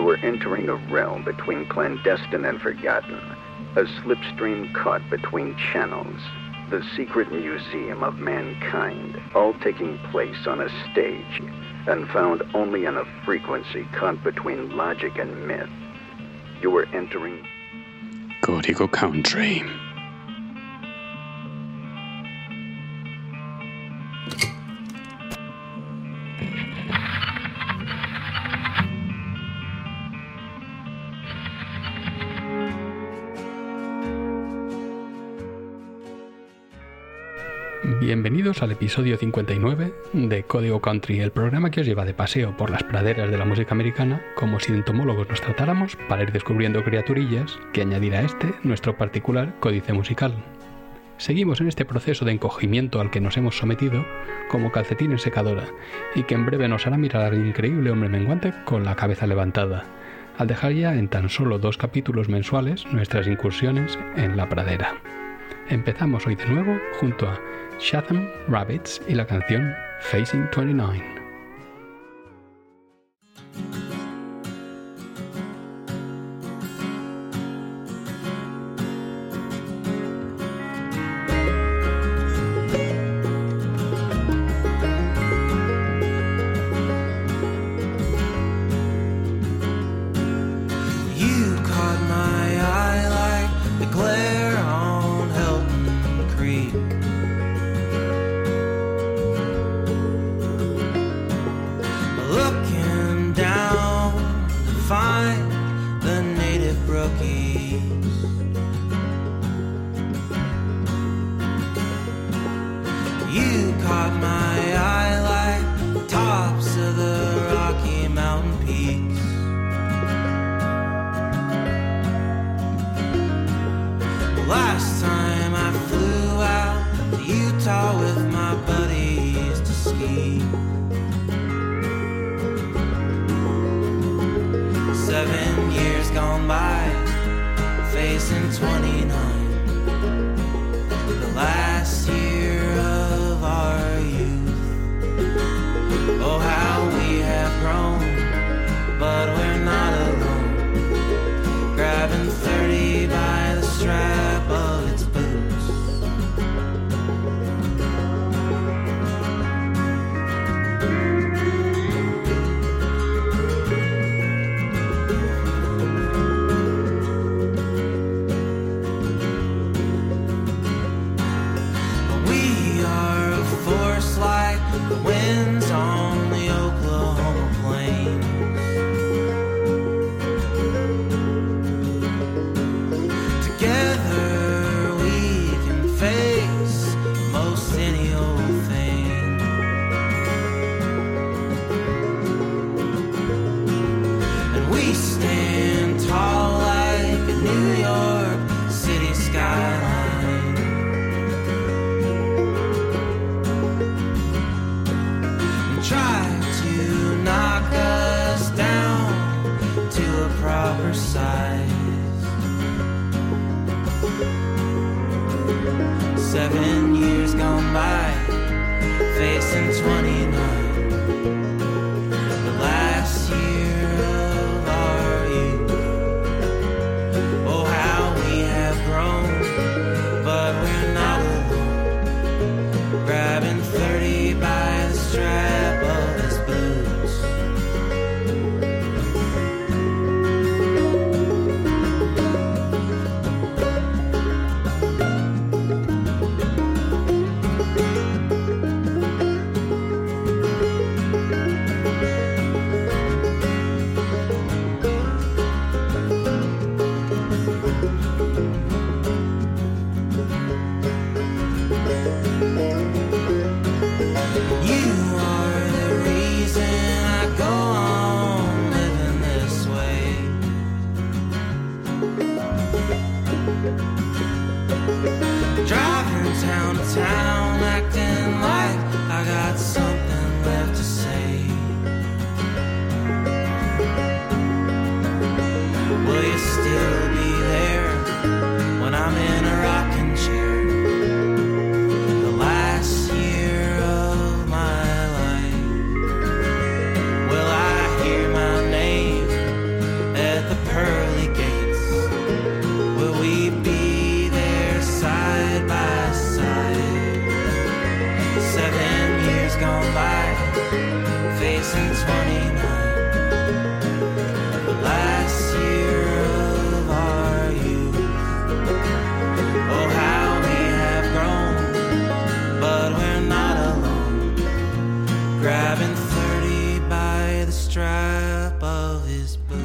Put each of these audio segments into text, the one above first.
You were entering a realm between clandestine and forgotten, a slipstream caught between channels, the secret museum of mankind, all taking place on a stage and found only on a frequency caught between logic and myth. You were entering Código Country. Bienvenidos al episodio 59 de Código Country, el programa que os lleva de paseo por las praderas de la música americana como si de entomólogos nos tratáramos para ir descubriendo criaturillas que añadir a nuestro particular códice musical. Seguimos en este proceso de encogimiento al que nos hemos sometido como calcetín en secadora y que en breve nos hará mirar al increíble hombre menguante con la cabeza levantada, al dejar ya en tan solo 2 capítulos mensuales nuestras incursiones en la pradera. Empezamos hoy de nuevo junto a Chatham Rabbits y la canción Facing 29. facing 29, the last year of our youth. Oh, how we have grown, but we're not alone, grabbing 30 by the strap of his boots.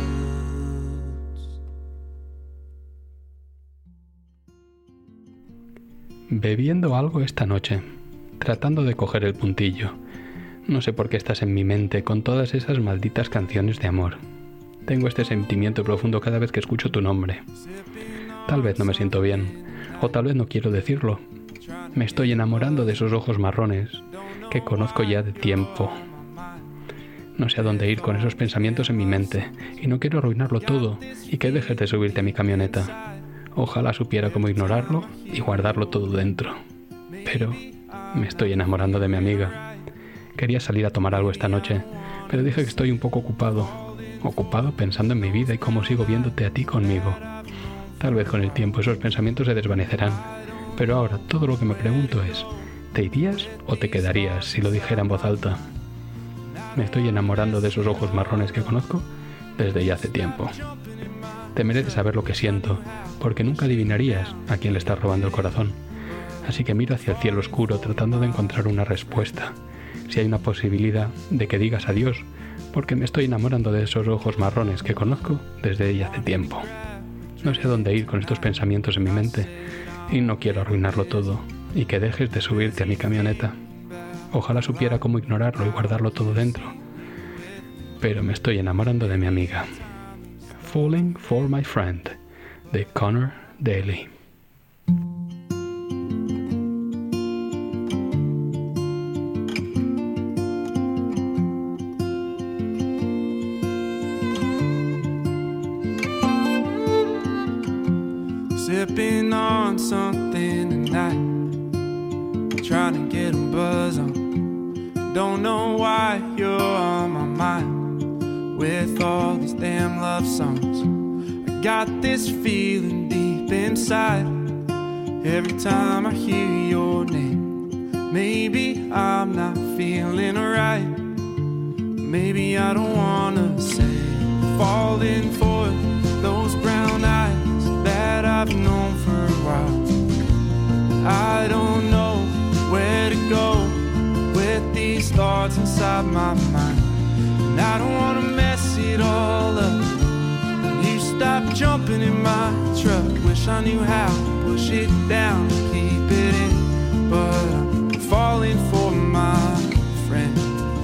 Bebiendo algo esta noche, tratando de coger el puntillo. No sé por qué estás en mi mente con todas esas malditas canciones de amor. Tengo este sentimiento profundo cada vez que escucho tu nombre. Tal vez no me siento bien, o tal vez no quiero decirlo. Me estoy enamorando de esos ojos marrones que conozco ya de tiempo. No sé a dónde ir con esos pensamientos en mi mente, y no quiero arruinarlo todo y que dejes de subirte a mi camioneta. Ojalá supiera cómo ignorarlo y guardarlo todo dentro. Pero me estoy enamorando de mi amiga. Quería salir a tomar algo esta noche, pero dije que estoy un poco ocupado pensando en mi vida y cómo sigo viéndote a ti conmigo. Tal vez con el tiempo esos pensamientos se desvanecerán, pero ahora todo lo que me pregunto es, ¿te irías o te quedarías si lo dijera en voz alta? Me estoy enamorando de esos ojos marrones que conozco desde ya hace tiempo. Te mereces saber lo que siento, porque nunca adivinarías a quién le estás robando el corazón. Así que miro hacia el cielo oscuro tratando de encontrar una respuesta. Si hay una posibilidad de que digas adiós, porque me estoy enamorando de esos ojos marrones que conozco desde ya hace tiempo. No sé a dónde ir con estos pensamientos en mi mente y no quiero arruinarlo todo y que dejes de subirte a mi camioneta. Ojalá supiera cómo ignorarlo y guardarlo todo dentro, pero me estoy enamorando de mi amiga. Falling for My Friend, de Connor Daly. Sipping on something tonight, trying to get a buzz on. Don't know why you're on my mind with all these damn love songs. I got this feeling deep inside every time I hear your name. Maybe I'm not feeling right. Maybe I don't wanna say falling for those brown eyes that I've known for a while. I don't know where to go with these thoughts inside my mind, and I don't wanna mess it all up. You stop jumping in my truck. Wish I knew how to push it down, keep it in, but I'm falling for my friend.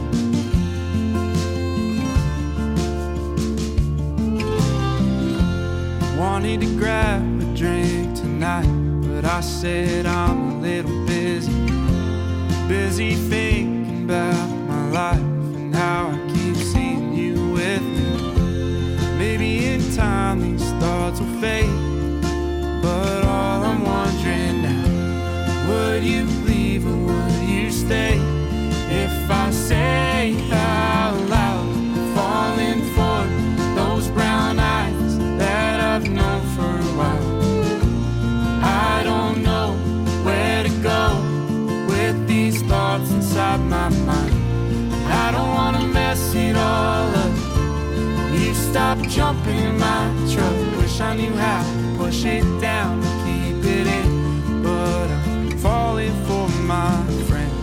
Wanted to grab a drink tonight, but I said I'm a little busy thinking about my life and how I keep seeing you with me. Maybe in time these thoughts will fade, but all I'm wondering now, would you leave or would you stay? If I say out loud, falling for those brown eyes that I've known for a while. I don't know where to go with these thoughts inside my mind. I don't wanna mess it all up. You stop jumping in my truck. Wish I knew how to push it down, keep it in, but I'm falling for my friend.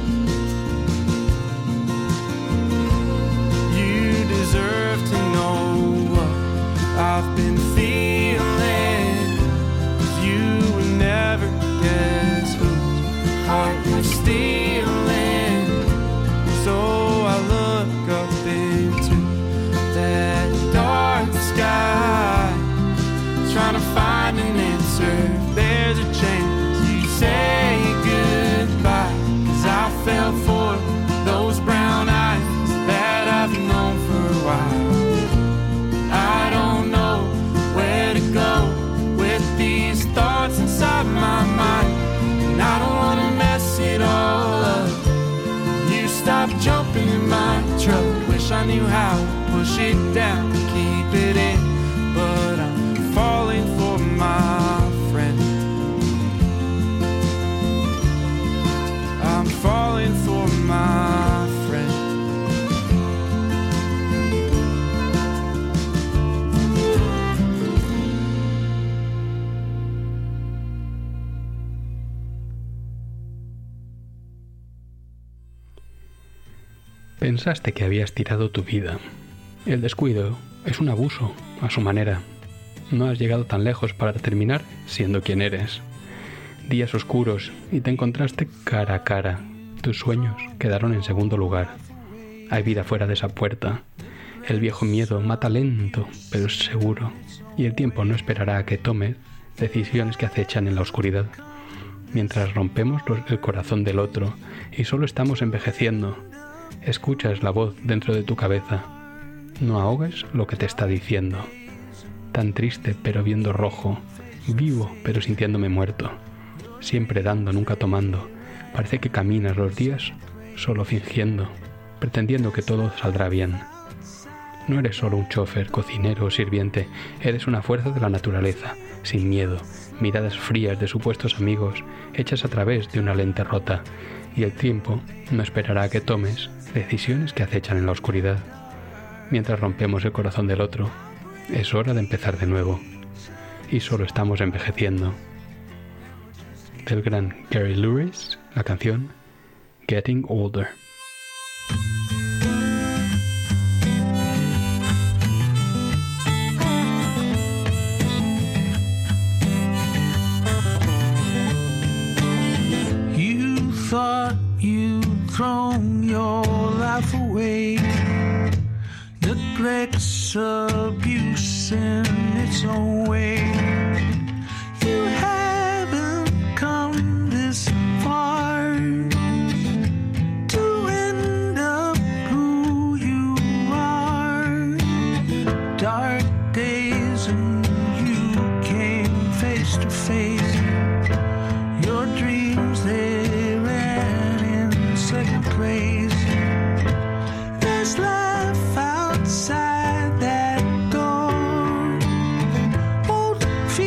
You deserve to know what I've been feeling, 'cause you would never guess whose heart you're stealing. So I look up into that dark sky, trying to find an answer. If there's a chance you say goodbye, 'cause I fell for those brown eyes that I've known for a while. I don't know where to go with these thoughts inside my mind, and I don't wanna mess it all up. You stop jumping in my truck. Wish I knew how to push it down, keep it in, but I'm falling for my friend. I'm falling for my friend. Pensaste que habías tirado tu vida. El descuido es un abuso, a su manera. No has llegado tan lejos para terminar siendo quien eres. Días oscuros y te encontraste cara a cara. Tus sueños quedaron en segundo lugar. Hay vida fuera de esa puerta. El viejo miedo mata lento, pero es seguro. Y el tiempo no esperará a que tomes decisiones que acechan en la oscuridad. Mientras rompemos el corazón del otro y solo estamos envejeciendo, escuchas la voz dentro de tu cabeza. No ahogues lo que te está diciendo. Tan triste pero viendo rojo, vivo pero sintiéndome muerto. Siempre dando, nunca tomando. Parece que caminas los días solo fingiendo, pretendiendo que todo saldrá bien. No eres solo un chofer, cocinero o sirviente, eres una fuerza de la naturaleza, sin miedo, miradas frías de supuestos amigos, hechas a través de una lente rota, y el tiempo no esperará a que tomes decisiones que acechan en la oscuridad. Mientras rompemos el corazón del otro, es hora de empezar de nuevo, y solo estamos envejeciendo. Del gran Gary Lewis, la canción Getting Older. You thought you'd thrown your life away. Neglect's abuse in its own way. You haven't come this far to end up who you are. Dark days and you came face to face. Your dreams, they ran in second place. There's life outside that door. Old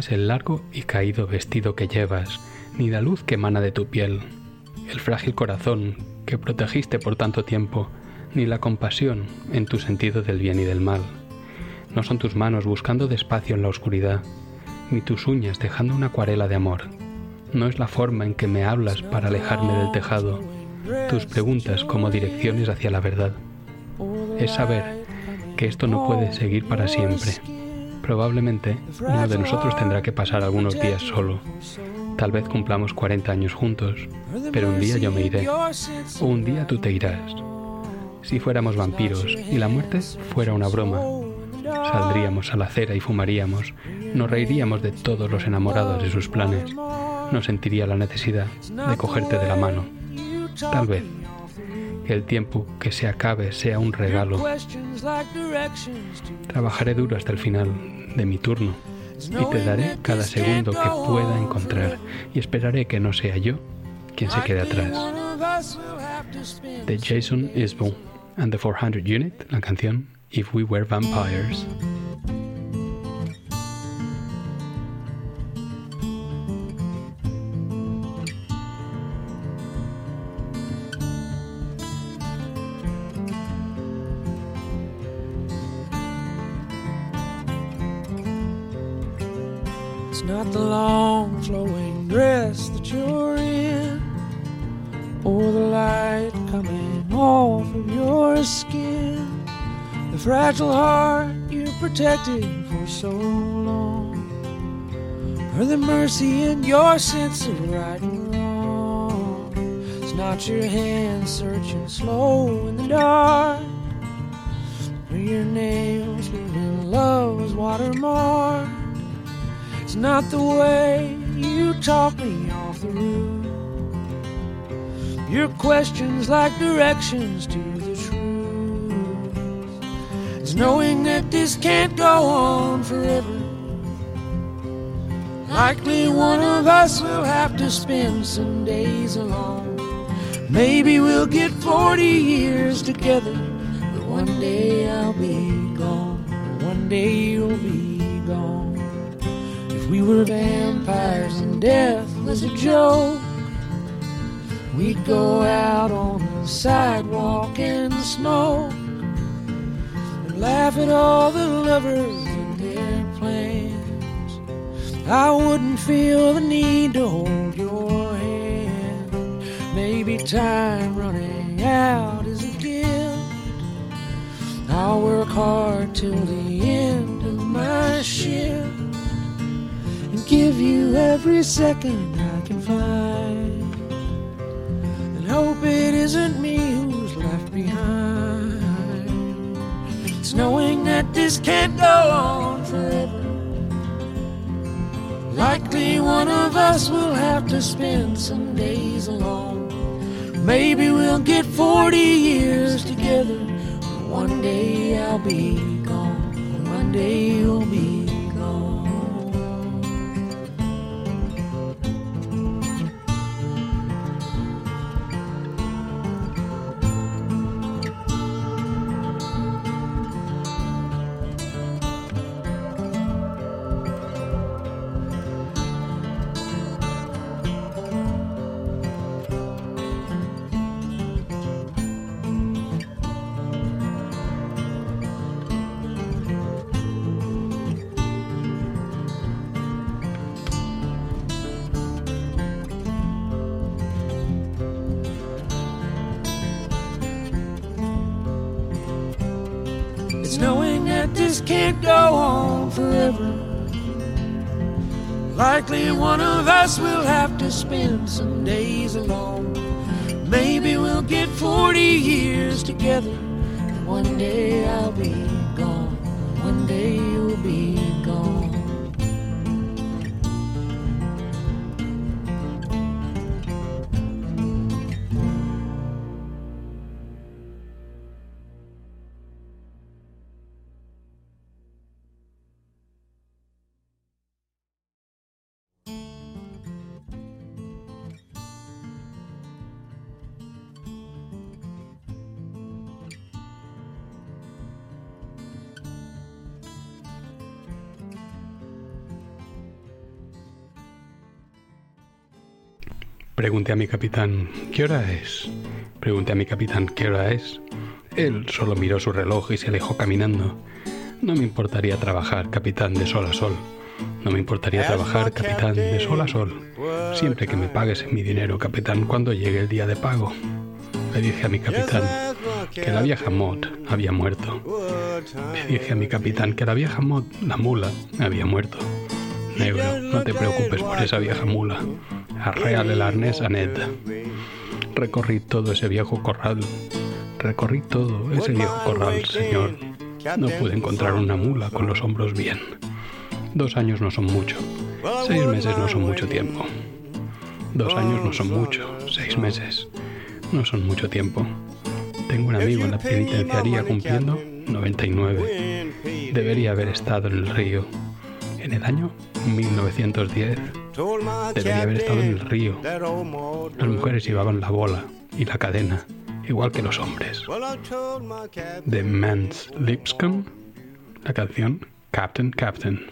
es el largo y caído vestido que llevas, ni la luz que emana de tu piel, el frágil corazón que protegiste por tanto tiempo, ni la compasión en tu sentido del bien y del mal. No son tus manos buscando despacio en la oscuridad, ni tus uñas dejando una acuarela de amor. No es la forma en que me hablas para alejarme del tejado, tus preguntas como direcciones hacia la verdad. Es saber que esto no puede seguir para siempre. Probablemente uno de nosotros tendrá que pasar algunos días solo. Tal vez cumplamos 40 años juntos, pero un día yo me iré, o un día tú te irás. Si fuéramos vampiros y la muerte fuera una broma, saldríamos a la acera y fumaríamos, nos reiríamos de todos los enamorados de sus planes, no sentiría la necesidad de cogerte de la mano. Tal vez que el tiempo que se acabe sea un regalo. Trabajaré duro hasta el final de mi turno y te daré cada segundo que pueda encontrar y esperaré que no sea yo quien se quede atrás. De Jason Isbell and the 400 Unit, la canción If We Were Vampires. It's not the long flowing dress that you're in, or the light coming off of your skin, the fragile heart you protected for so long, or the mercy in your sense of right and wrong. It's not your hand searching slow in the dark, or your nails leaving love's watermark. It's not the way you talk me off the roof, your questions like directions to the truth. It's knowing that this can't go on forever. Likely one of us will have to spend some days alone. Maybe we'll get 40 years together, but one day I'll be gone, one day you'll be gone. If we were vampires and death was a joke, we'd go out on the sidewalk and smoke and laugh at all the lovers and their plans. I wouldn't feel the need to hold your hand. Maybe time running out is a gift. I'll work hard till the end of my shift and give you every second I can find, and hope it isn't me who's left behind. It's knowing that this can't go on forever. Likely one of us will have to spend some days alone. Maybe we'll get 40 years together, but one day I'll be gone, one day you'll be gone. It's knowing that this can't go on forever. Likely one of us will have to spend some days alone. Maybe we'll get 40 years together. One day I'll be gone, one day you'll be gone. Pregunté a mi capitán, ¿qué hora es? Pregunté a mi capitán, ¿qué hora es? Él solo miró su reloj y se alejó caminando. No me importaría trabajar, capitán, de sol a sol. No me importaría trabajar, capitán, de sol a sol. Siempre que me pagues mi dinero, capitán, cuando llegue el día de pago. Le dije a mi capitán que la vieja Maud había muerto. Le dije a mi capitán que la vieja Maud, la mula, había muerto. Negro, no te preocupes por esa vieja mula. Arréale el arnés a Ned. Recorrí todo ese viejo corral. Recorrí todo ese viejo corral, señor. No pude encontrar una mula con los hombros bien. 2 años no son mucho. 6 meses no son mucho tiempo. 2 años no son mucho. 6 meses no son mucho tiempo. Tengo un amigo en la penitenciaría cumpliendo 99. Debería haber estado en el río. En el año 1910. Debería haber estado en el río. Las mujeres llevaban la bola y la cadena, igual que los hombres. The Men's Lipscomb, la canción Captain, Captain.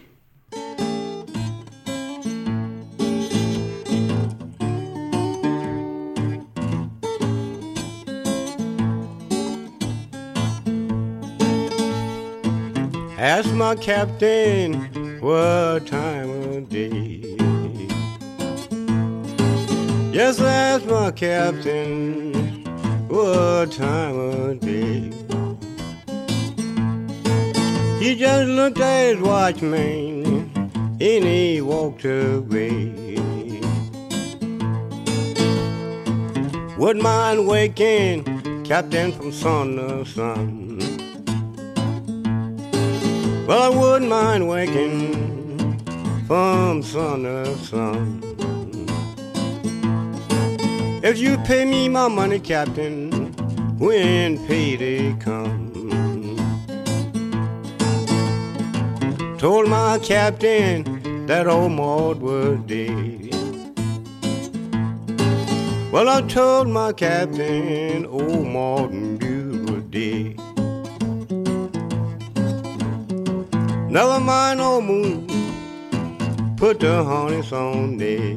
Ask my captain what time of day. Yes, ask my captain what time of day. He just looked at his watchman and he walked away. Wouldn't mind waking captain from sun to sun. Well, I wouldn't mind waking from sun to sun. If you pay me my money, captain, when payday comes. Told my captain that old Maud was dead. Well, I told my captain old Maud was dead. Never mind, old moon, put the harness on there.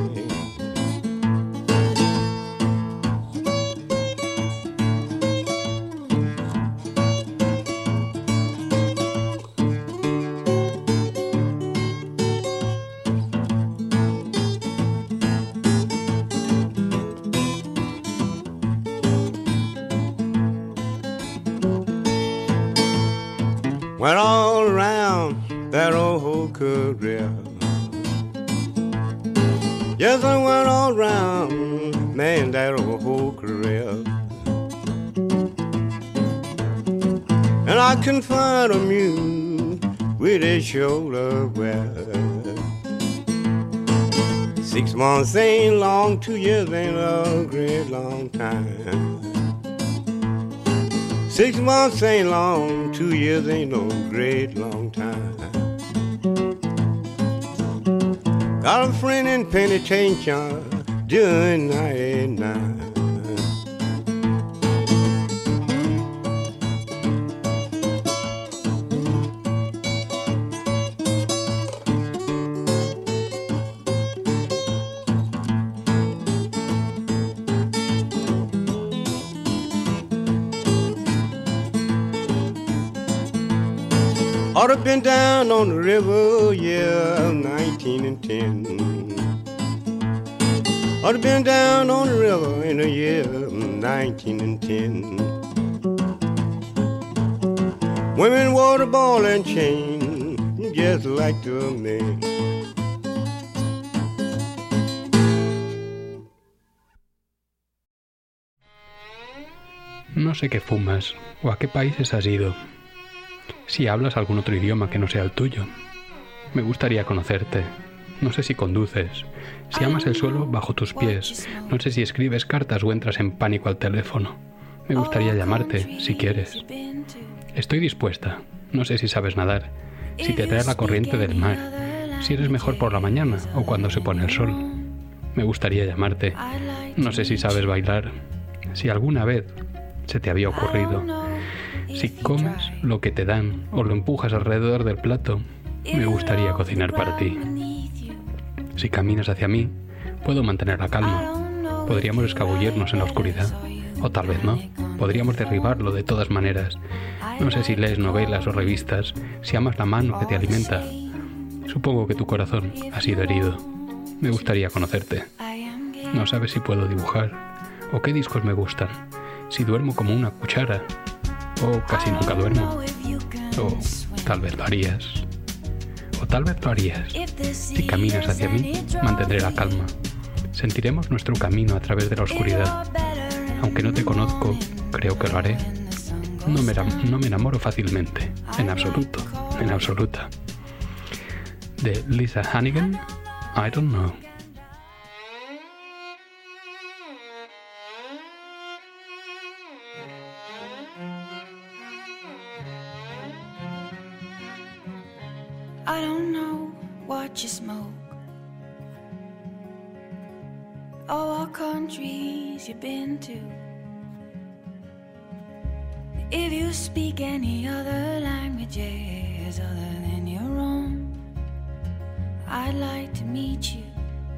Went all around that old career. Yes, I went all around, man, that whole career. And I couldn't find a mule with his shoulder wear. 6 months ain't long, 2 years ain't a great long time. 6 months ain't long, 2 years ain't no great long time. Got a friend in penitentiary doing 99. Ought to been down on the river, yeah, 1910. Ought to been down on the river in the year 1910. Women wore the ball and chain, just like the men. No sé qué fumas o a qué países has ido. Si hablas algún otro idioma que no sea el tuyo. Me gustaría conocerte. No sé si conduces, si amas el suelo bajo tus pies. No sé si escribes cartas o entras en pánico al teléfono. Me gustaría llamarte, si quieres. Estoy dispuesta. No sé si sabes nadar, si te atrae la corriente del mar, si eres mejor por la mañana o cuando se pone el sol. Me gustaría llamarte. No sé si sabes bailar, si alguna vez se te había ocurrido. Si comes lo que te dan o lo empujas alrededor del plato, me gustaría cocinar para ti. Si caminas hacia mí, puedo mantener la calma. Podríamos escabullirnos en la oscuridad, o tal vez no. Podríamos derribarlo de todas maneras. No sé si lees novelas o revistas, si amas la mano que te alimenta. Supongo que tu corazón ha sido herido. Me gustaría conocerte. No sabes si puedo dibujar, o qué discos me gustan, si duermo como una cuchara, o casi nunca duermo. O tal vez lo harías. O tal vez lo harías. Si caminas hacia mí, mantendré la calma. Sentiremos nuestro camino a través de la oscuridad. Aunque no te conozco, creo que lo haré. No me enamoro fácilmente. En absoluto. En absoluta. De Lisa Hannigan, I Don't Know. I don't know what you smoke, or what countries you've been to. If you speak any other languages other than your own, I'd like to meet you.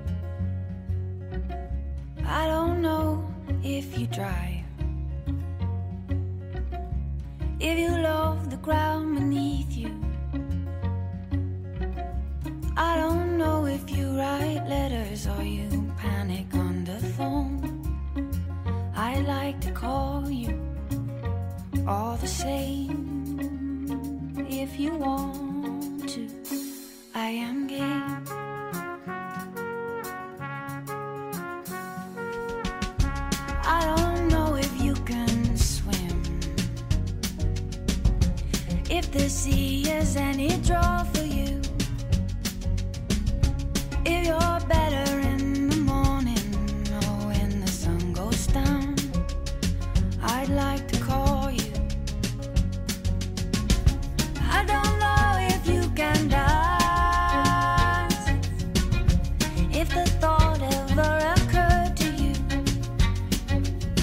I don't know if you drive, if you love the ground beneath you. I don't know if you write letters or you panic on the phone. I'd like to call you all the same. If you want to, I am game. I don't know if you can swim, if the sea is any draw for you. If you're better in the morning or when the sun goes down, I'd like to call you. I don't know if you can dance, if the thought ever occurred to you.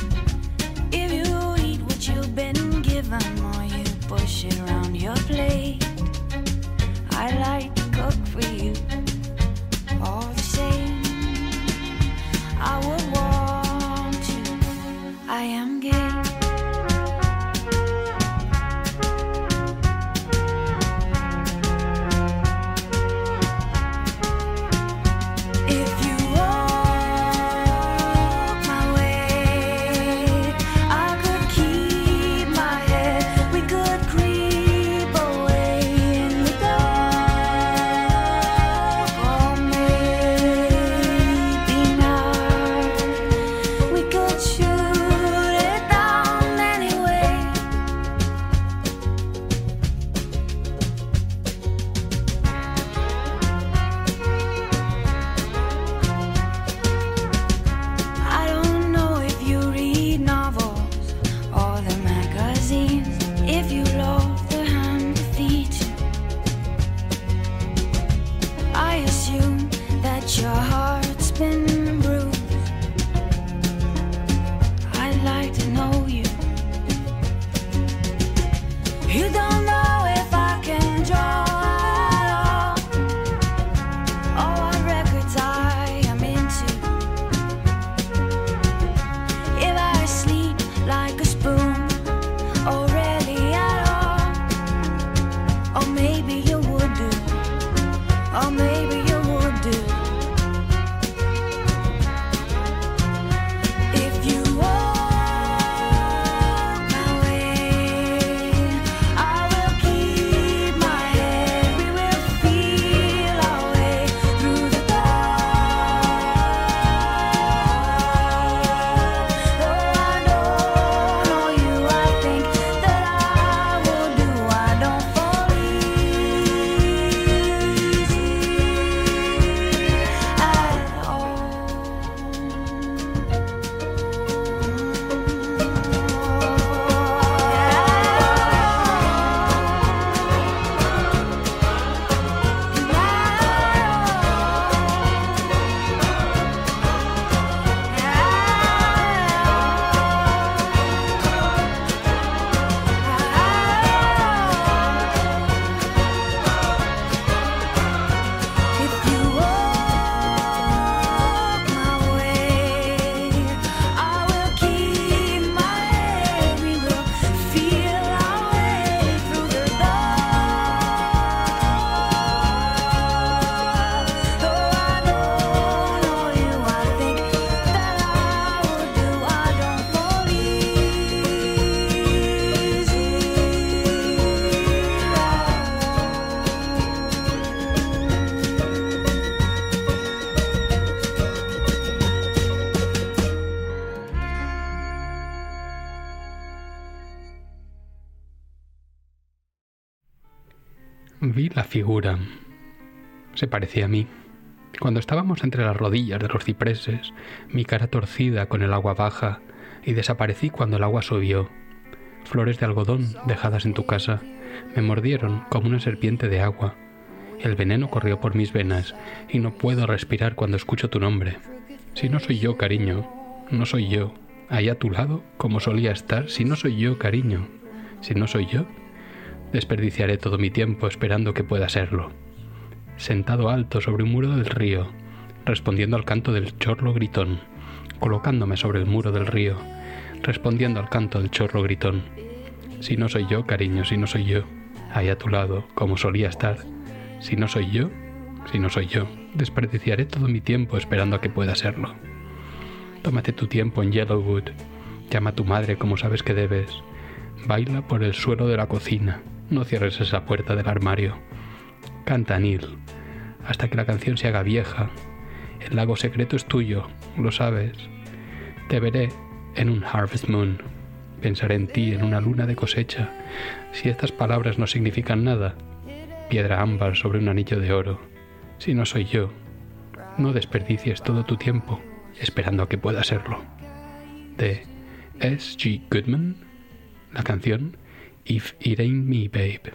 Vi la figura. Se parecía a mí. Cuando estábamos entre las rodillas de los cipreses, mi cara torcida con el agua baja, y desaparecí cuando el agua subió. Flores de algodón dejadas en tu casa me mordieron como una serpiente de agua. El veneno corrió por mis venas y no puedo respirar cuando escucho tu nombre. Si no soy yo, cariño, no soy yo. Ahí a tu lado, como solía estar, si no soy yo, cariño, si no soy yo, desperdiciaré todo mi tiempo esperando que pueda serlo. Sentado alto sobre un muro del río, respondiendo al canto del chorro gritón, colocándome sobre el muro del río, respondiendo al canto del chorro gritón. Si no soy yo, cariño, si no soy yo, ahí a tu lado, como solía estar, si no soy yo, desperdiciaré todo mi tiempo esperando a que pueda serlo. Tómate tu tiempo en Yellowwood, llama a tu madre como sabes que debes, baila por el suelo de la cocina, no cierres esa puerta del armario. Canta, Neil, hasta que la canción se haga vieja. El lago secreto es tuyo, lo sabes. Te veré en un Harvest Moon. Pensaré en ti en una luna de cosecha. Si estas palabras no significan nada, piedra ámbar sobre un anillo de oro. Si no soy yo, no desperdicies todo tu tiempo esperando a que pueda serlo. De S.G. Goodman, la canción If It Ain't Me, Babe.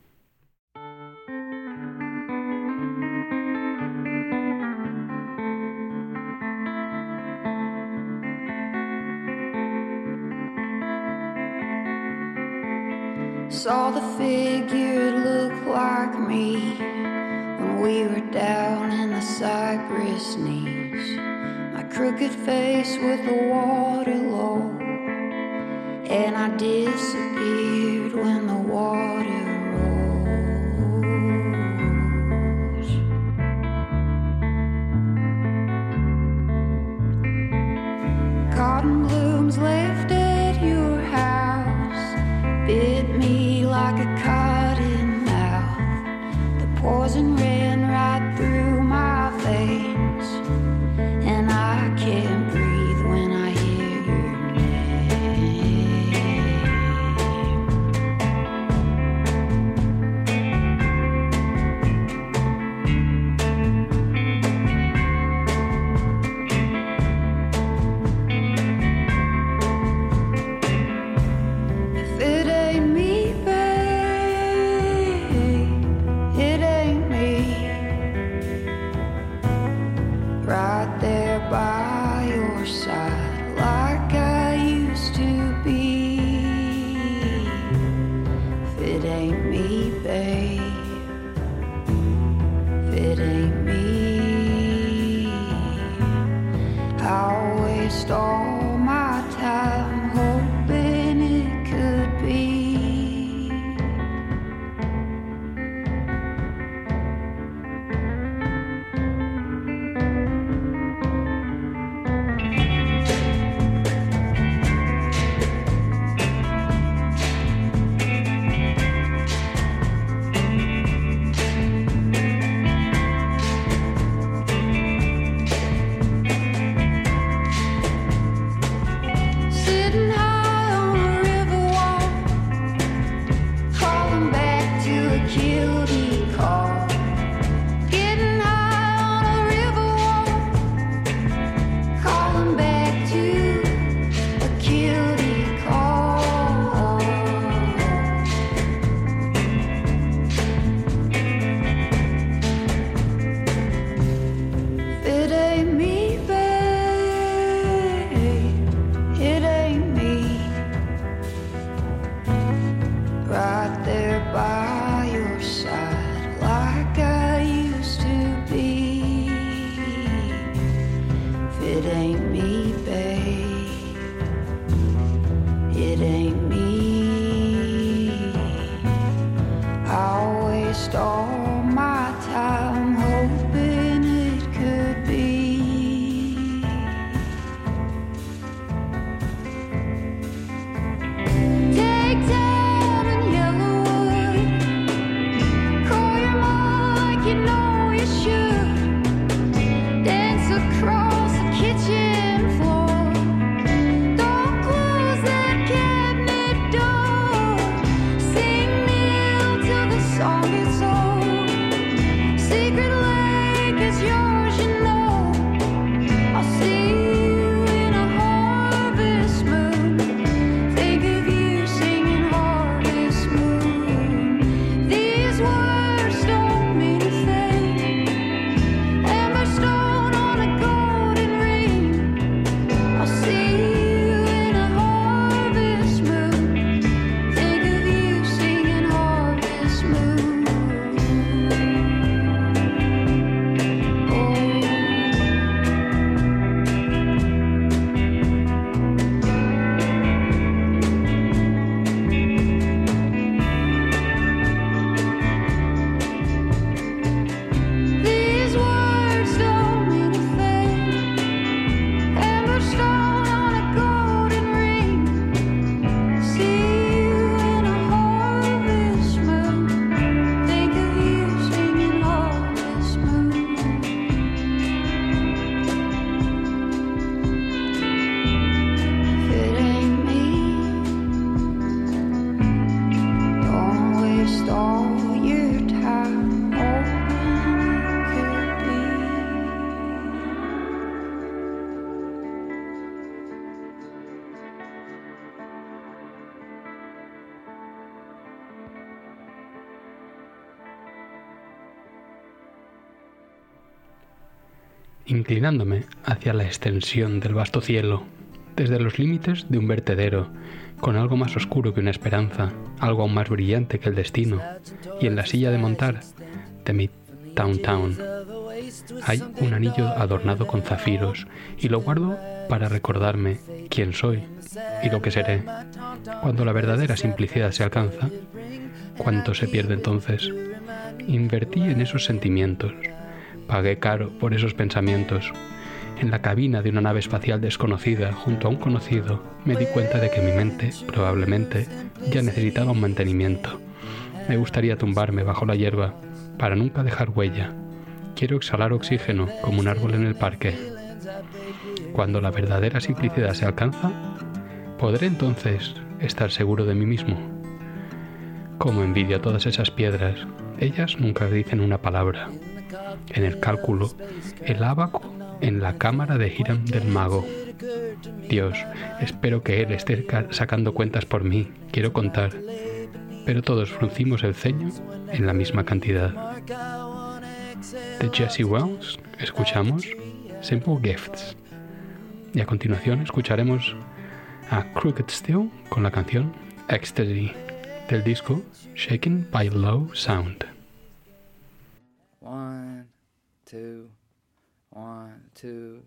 Saw the figure look like me when we were down in the Cypress knees. My crooked face with the water low, and I disappeared when the water rose. Cotton blooms left at your house bit me like a cotton mouth. The poison ran right through my veins, and I can't breathe when I hear your across the kitchen floor. inclinándome hacia la extensión del vasto cielo, desde los límites de un vertedero, con algo más oscuro que una esperanza, algo aún más brillante que el destino, y en la silla de montar de mi Town hay un anillo adornado con zafiros, y lo guardo para recordarme quién soy y lo que seré. Cuando la verdadera simplicidad se alcanza, ¿cuánto se pierde entonces? Invertí en esos sentimientos, pagué caro por esos pensamientos. En la cabina de una nave espacial desconocida, junto a un conocido, me di cuenta de que mi mente, probablemente, ya necesitaba un mantenimiento. Me gustaría tumbarme bajo la hierba, para nunca dejar huella. Quiero exhalar oxígeno como un árbol en el parque. Cuando la verdadera simplicidad se alcanza, ¿podré entonces estar seguro de mí mismo? Como envidio todas esas piedras, ellas nunca dicen una palabra. En el cálculo, el ábaco en la cámara de Hiram del mago. Dios, espero que él esté sacando cuentas por mí, quiero contar. Pero todos fruncimos el ceño en la misma cantidad. De Jesse Wells escuchamos Simple Gifts. Y a continuación escucharemos a Crooked Steel con la canción Ecstasy del disco Shaken by Low Sound. 1, 2, 1, 2.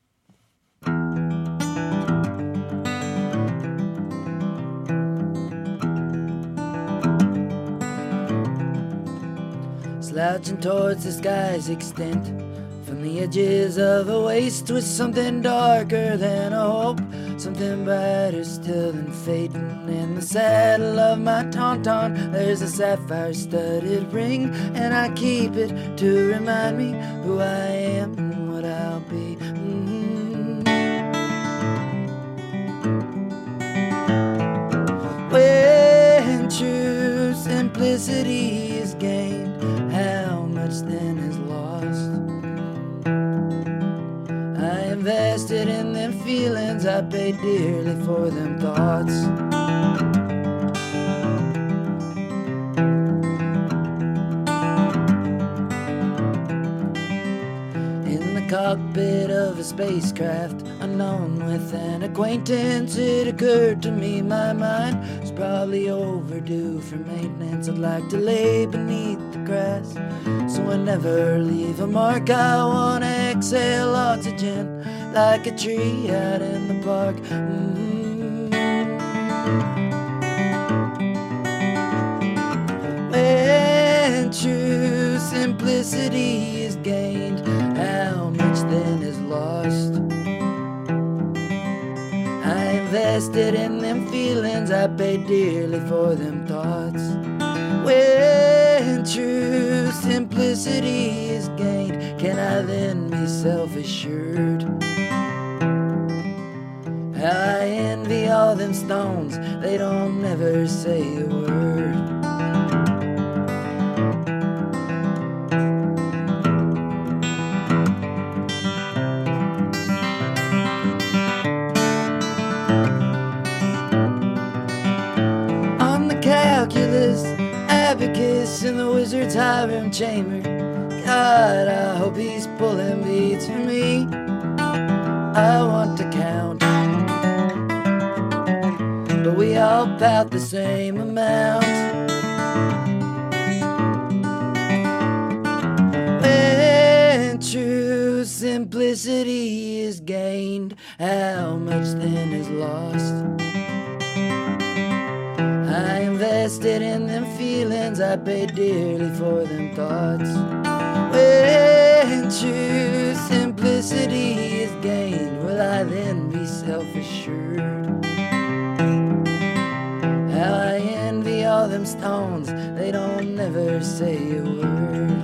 Slouching towards the sky's extent, from the edges of a waste with something darker than a hope, something brighter still than fading. In the saddle of my tauntaun, there's a sapphire-studded ring, and I keep it to remind me who I am and what I'll be. When true simplicity is gained, how much then is lost? I invested in them feelings, I paid dearly for them thoughts. In the cockpit of a spacecraft, unknown with an acquaintance, it occurred to me my mind was probably overdue for maintenance. I'd like to lay beneath the grass, so I never leave a mark. I wanna exhale oxygen like a tree out in the park. When true simplicity is gained, how much then is lost? I invested in them feelings, I paid dearly for them thoughts. When true simplicity is gained, can I then be self-assured? How I envy all them stones, they don't never say a word. Calculus, abacus, in the wizard's high room chamber. God, I hope he's pulling beads for me. I want to count, but we all pout the same amount. When true simplicity is gained, how much then is lost? I invested in them feelings, I paid dearly for them thoughts. When true simplicity is gained, will I then be self-assured? How I envy all them stones, they don't never say a word.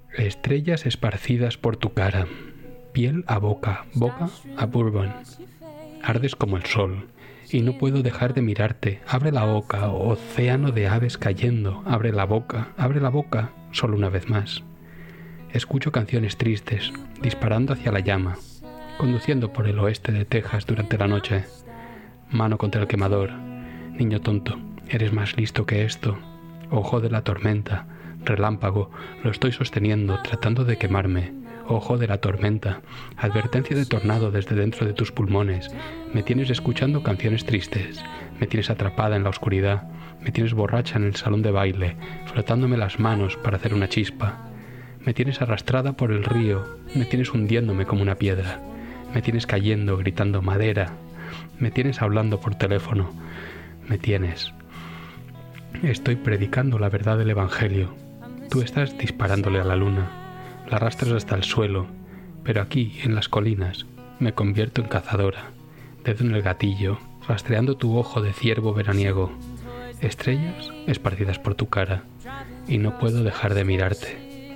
Estrellas esparcidas por tu cara, piel a boca, boca a bourbon. Ardes como el sol, y no puedo dejar de mirarte. Abre la boca, océano de aves cayendo. Abre la boca, solo una vez más. Escucho canciones tristes, disparando hacia la llama, conduciendo por el oeste de Texas durante la noche. Mano contra el quemador. Niño tonto, eres más listo que esto. Ojo de la tormenta, relámpago, lo estoy sosteniendo, tratando de quemarme. Ojo de la tormenta, advertencia de tornado desde dentro de tus pulmones. Me tienes escuchando canciones tristes, me tienes atrapada en la oscuridad, me tienes borracha en el salón de baile, frotándome las manos para hacer una chispa. Me tienes arrastrada por el río, me tienes hundiéndome como una piedra. Me tienes cayendo, gritando madera. Me tienes hablando por teléfono. Me tienes. Estoy predicando la verdad del Evangelio. Tú estás disparándole a la luna. La arrastras hasta el suelo, pero aquí, en las colinas, me convierto en cazadora. Dedo en el gatillo, rastreando tu ojo de ciervo veraniego. Estrellas esparcidas por tu cara, y no puedo dejar de mirarte.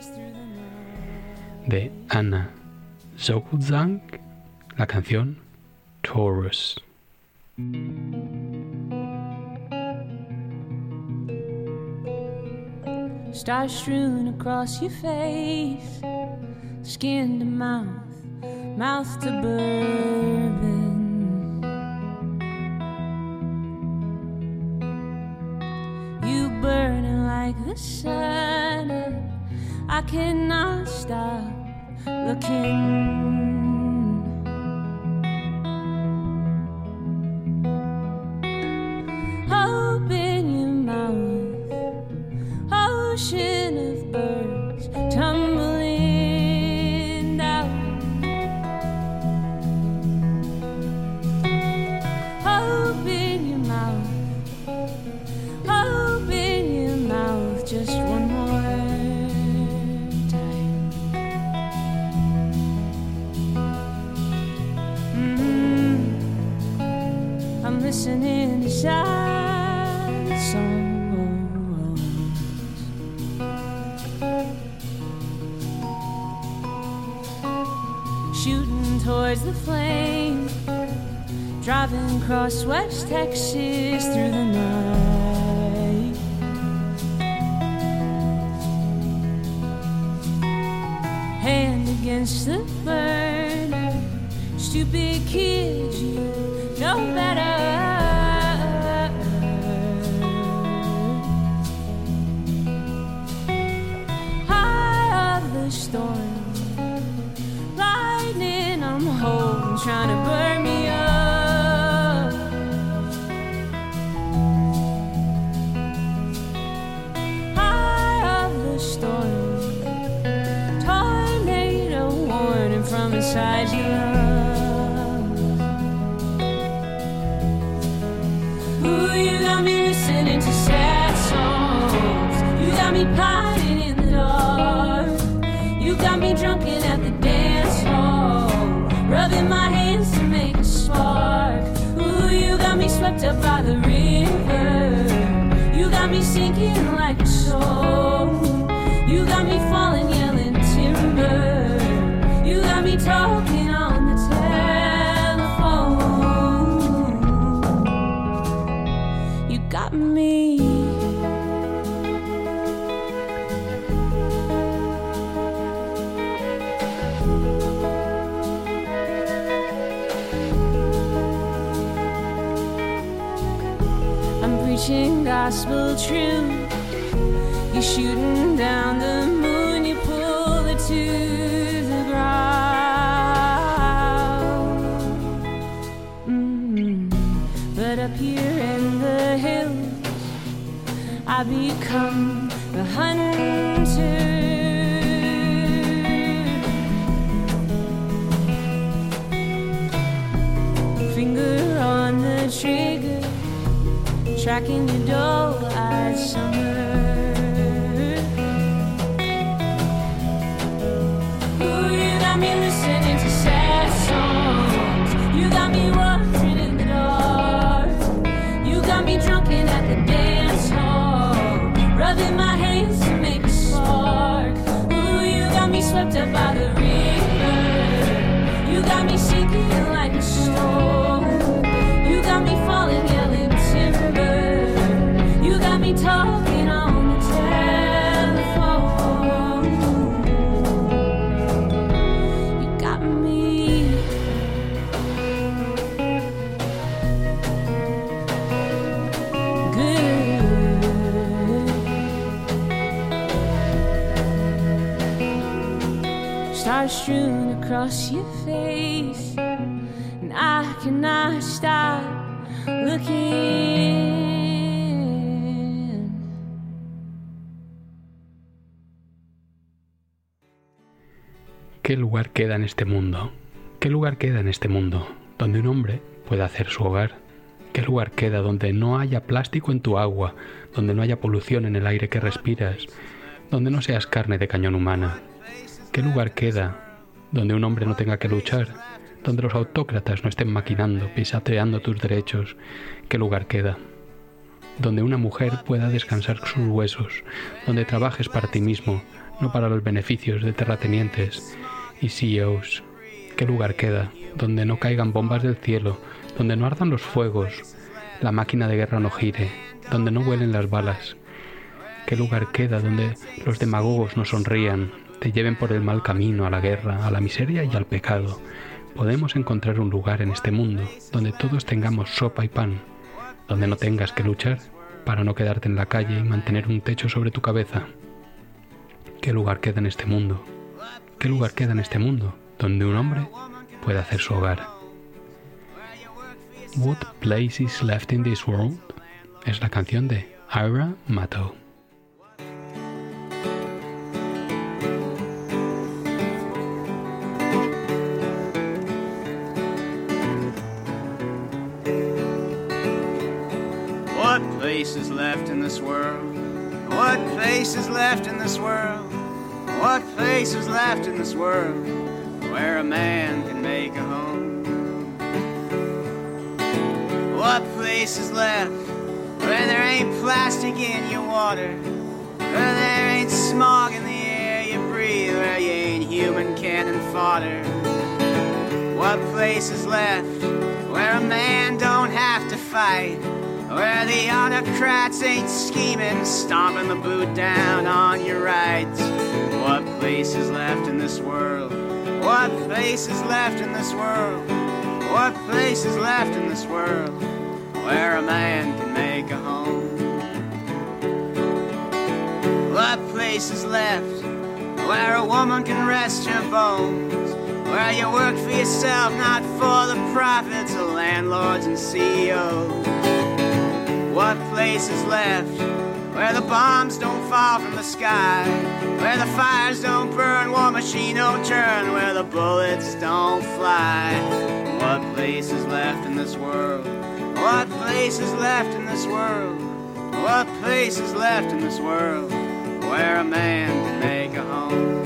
De Anna Zogzang, la canción Taurus. Stars strewn across your face, skin to mouth, mouth to bourbon. You burning like the sun, I cannot stop looking. Open your mouth, ocean of birds tumbling down. Open your mouth, just one more time. I'm listening to sad songs, shooting towards the flame, driving across West Texas through the night. Hand against the burner, stupid kids, you know better. High of the storm, lightning I'm holding, trying to burn me up. High of the storm, tornado warning from inside your lungs. Ooh, you got me listening to sad songs. You got me pining in the dark. You got me drunken at the dance hall, rubbing my hands to make a spark. Ooh, you got me swept up by the river. You got me sinking like a soul. You got me falling, yelling timber. You got me talking on the telephone. You got me. I'm preaching gospel truth. You're shooting down the moon, you pull it to the ground. But up here in the hills, I become the hunter. Finger on the trigger, tracking your dull-eyed summer. Ooh, you got me listening to sad songs. You got me wandering in the dark. You got me drunken at the dance hall, rubbing my hands to make a spark. Ooh, you swept up by the river. You got me sinking like a stone. You got me falling, yelling timber. You got me talking on the telephone. You got me. Stars strewn across your face, and I cannot stop looking. ¿Qué lugar queda en este mundo? ¿Qué lugar queda en este mundo donde un hombre pueda hacer su hogar? ¿Qué lugar queda donde no haya plástico en tu agua, donde no haya polución en el aire que respiras, donde no seas carne de cañón humana? ¿Qué lugar queda donde un hombre no tenga que luchar, donde los autócratas no estén maquinando, pisoteando tus derechos? ¿Qué lugar queda? Donde una mujer pueda descansar sus huesos, donde trabajes para ti mismo, no para los beneficios de terratenientes y CEOs. ¿Qué lugar queda? Donde no caigan bombas del cielo, donde no ardan los fuegos, la máquina de guerra no gire, donde no vuelen las balas. ¿Qué lugar queda donde los demagogos no sonrían, te lleven por el mal camino a la guerra, a la miseria y al pecado? Podemos encontrar un lugar en este mundo donde todos tengamos sopa y pan, donde no tengas que luchar para no quedarte en la calle y mantener un techo sobre tu cabeza. ¿Qué lugar queda en este mundo? ¿Qué lugar queda en este mundo donde un hombre pueda hacer su hogar? What place is left in this world? Es la canción de Ira Mato. What place is left in this world? What place is left in this world? What place is left in this world where a man can make a home? What place is left where there ain't plastic in your water, where there ain't smog in the air you breathe, where you ain't human cannon fodder? What place is left where a man don't have to fight, where the autocrats ain't scheming, stomping the boot down on your rights? What place is left in this world? What place is left in this world? What place is left in this world where a man can make a home? What place is left where a woman can rest her bones, where you work for yourself, not for the profits of landlords and CEOs? What place is left where the bombs don't fall from the sky, where the fires don't burn, war machine don't turn, where the bullets don't fly? What place is left in this world? What place is left in this world? What place is left in this world where a man can make a home?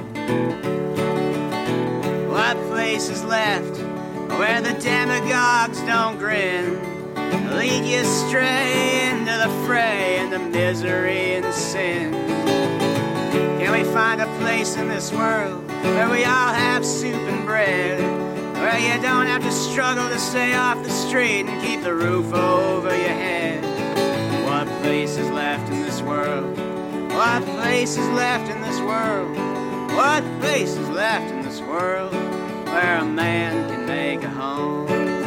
What place is left where the demagogues don't grin, lead you stray into the fray, into misery and sin? Can we find a place in this world where we all have soup and bread, where you don't have to struggle to stay off the street and keep the roof over your head? What place is left in this world? What place is left in this world? What place is left in this world where a man can make a home?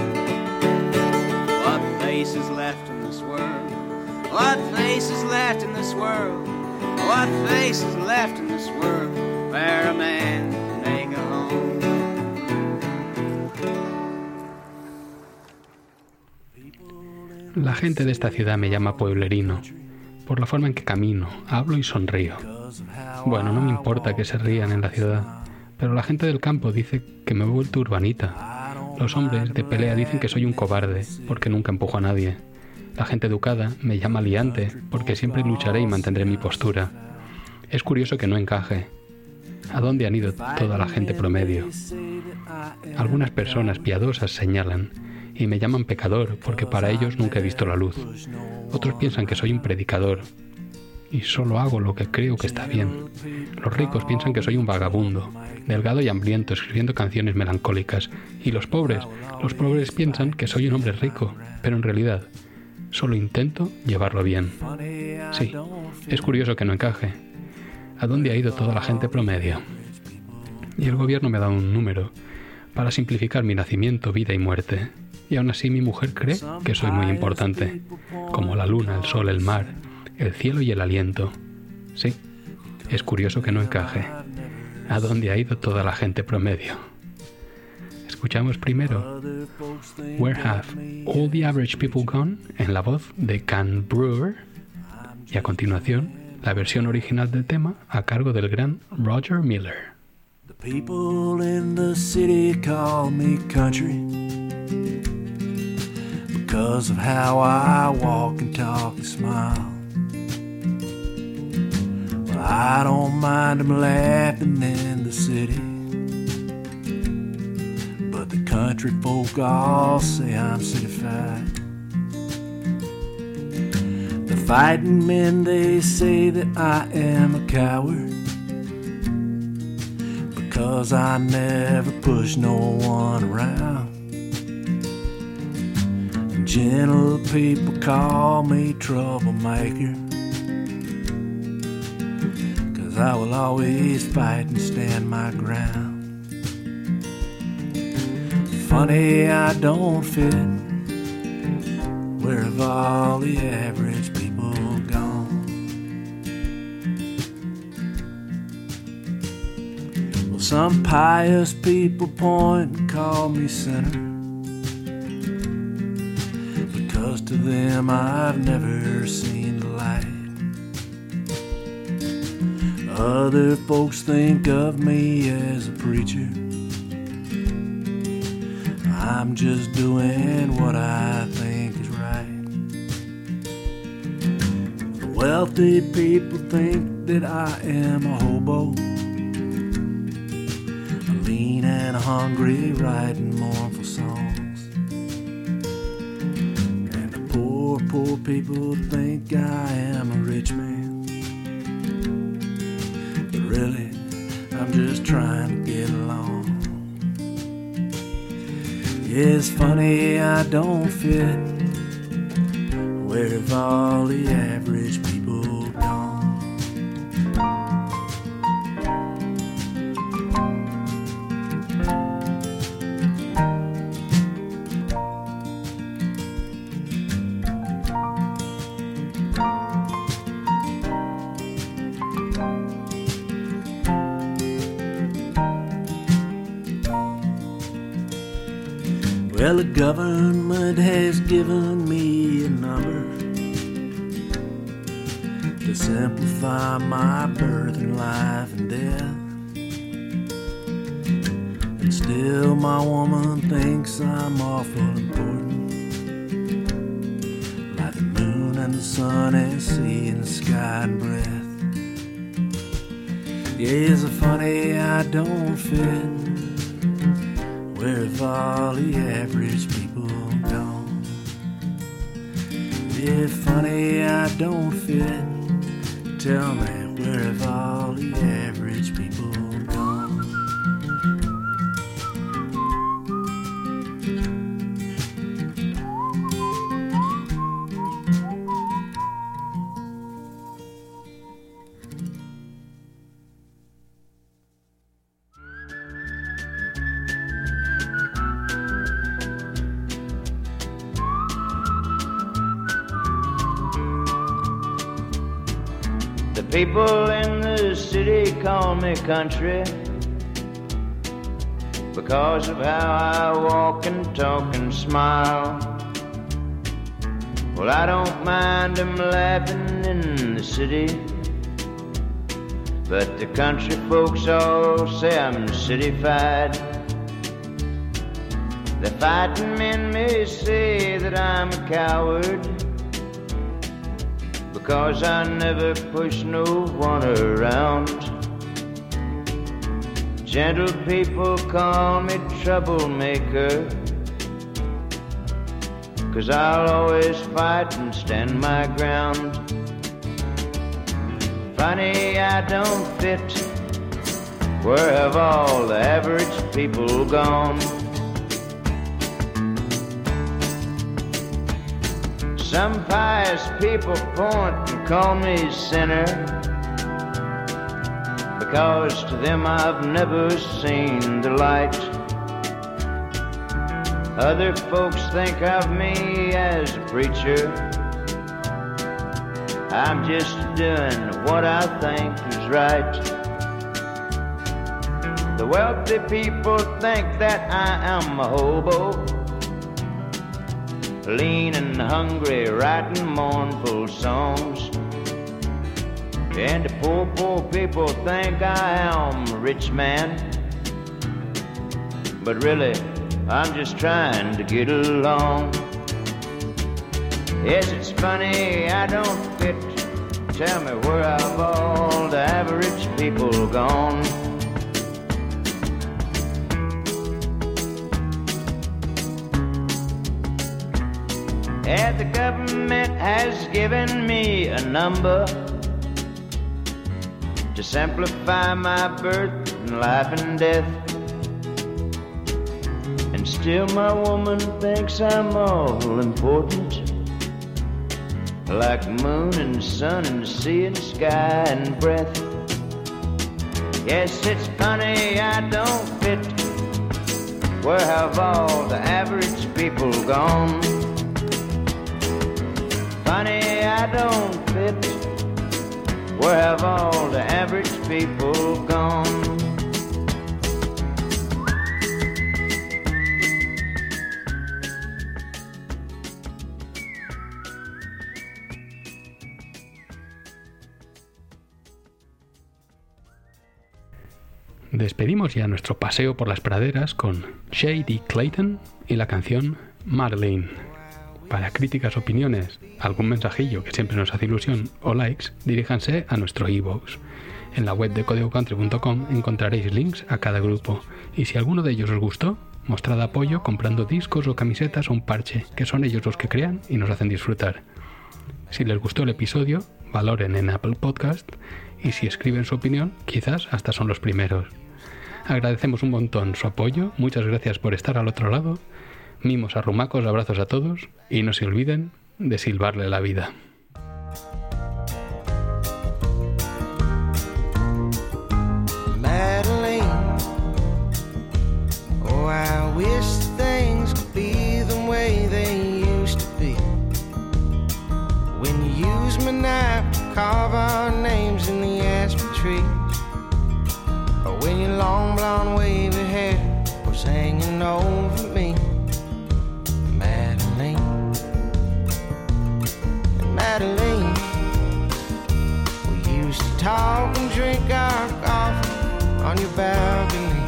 What place is left in this world? What place is left in this world? What place is left in this world where a man can make a home? La gente de esta ciudad me llama pueblerino, por la forma en que camino, hablo y sonrío. Bueno, no me importa que se rían en la ciudad, pero la gente del campo dice que me he vuelto urbanita. Los hombres de pelea dicen que soy un cobarde, porque nunca empujo a nadie. La gente educada me llama liante, porque siempre lucharé y mantendré mi postura. Es curioso que no encaje. ¿A dónde han ido toda la gente promedio? Algunas personas piadosas señalan y me llaman pecador porque para ellos nunca he visto la luz. Otros piensan que soy un predicador. y solo hago lo que creo que está bien. Los ricos piensan que soy un vagabundo, delgado y hambriento, escribiendo canciones melancólicas. Y los pobres piensan que soy un hombre rico, pero en realidad solo intento llevarlo bien. Sí, es curioso que no encaje. ¿A dónde ha ido toda la gente promedio? Y el gobierno me ha dado un número para simplificar mi nacimiento, vida y muerte. Y aún así mi mujer cree que soy muy importante, como la luna, el sol, el mar, el cielo y el aliento. Sí, es curioso que no encaje. ¿A dónde ha ido toda la gente promedio? Escuchamos primero Where Have All the Average People Gone, en la voz de Can Brewer, y a continuación la versión original del tema a cargo del gran Roger Miller. The people in the city call me country because of how I walk and talk and smile. Well, I don't mind them laughing in the city, but the country folk all say I'm citified. The fighting men, they say that I am a coward because I never push no one around. Gentle people call me troublemaker, 'cause I will always fight and stand my ground. Funny I don't fit. Where have all the average people gone? Well, some pious people point and call me sinner, to them I've never seen the light. Other folks think of me as a preacher. I'm just doing what I think is right. The wealthy people think that I am a hobo, lean and hungry, writing mournful songs. Poor people think I am a rich man, but really I'm just trying to get along. It's funny I don't fit. Where have all the average people gone? Well, the government has given me a number to simplify my birth and life and death. And still my woman thinks I'm awful important, like the moon and the sun and sea and sky and breath. Yeah, it's funny I don't fit. Where have all the average people gone? It's funny I don't fit. Tell me, where have all the average people gone? People in the city call me country because of how I walk and talk and smile. Well, I don't mind them laughing in the city, but the country folks all say I'm city-fied. The fighting men may say that I'm a coward because I never push no one around. Gentle people call me troublemaker, 'cause I'll always fight and stand my ground. funny I don't fit. Where have all the average people gone? Some pious people point and call me sinner, because to them I've never seen the light. Other folks think of me as a preacher. I'm just doing what I think is right. The wealthy people think that I am a hobo, lean and hungry, writing mournful songs. And the poor people think I am a rich man, but really, I'm just trying to get along. Yes, it's funny I don't fit. Tell me, where have all the average people gone? And the government has given me a number to simplify my birth and life and death. And still my woman thinks I'm all important, like moon and sun and sea and sky and breath. Yes, it's funny I don't fit. Where have all the average people gone? Funny I don't fit. Where have all the average people gone? Despedimos ya nuestro paseo por las praderas con J.D. Clayton y la canción Madeline. Para críticas, opiniones, algún mensajillo que siempre nos hace ilusión o likes, diríjanse a nuestro iVoox. En la web de códigocountry.com encontraréis links a cada grupo, y si alguno de ellos os gustó, mostrad apoyo comprando discos o camisetas o un parche, que son ellos los que crean y nos hacen disfrutar. Si les gustó el episodio, valoren en Apple Podcast, y si escriben su opinión, quizás hasta son los primeros. Agradecemos un montón su apoyo, muchas gracias por estar al otro lado. Mimos arrumacos, abrazos a todos y no se olviden de silbarle la vida. Madeline, oh, I wish things could be the way they used to be. When you use my knife to carve our names in the aspen trees, or when your long blonde wavy hair was hanging over me. Madeline, we used to talk and drink our coffee on your balcony,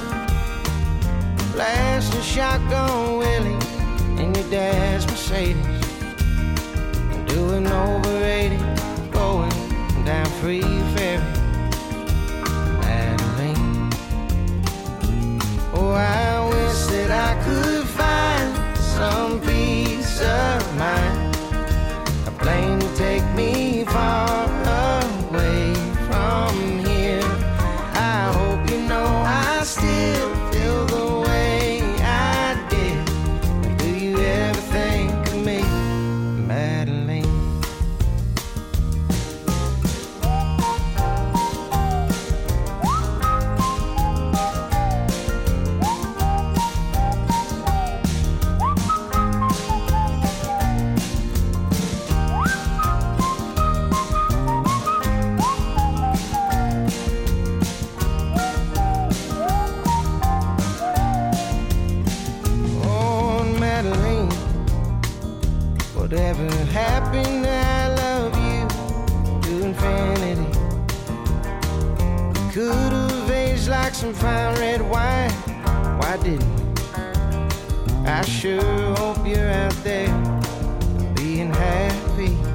blasting shotgun Willie in your dad's Mercedes, doing over 80, going down Free Ferry. Madeline, oh, I wish that I could find some peace of mind, plane to take me far away from here. I hope you know I still feel the way I did. Do you ever think of me, Madeline? Whatever happened, I love you to infinity. We could have aged like some fine red wine. Why didn't we? I sure hope you're out there being happy.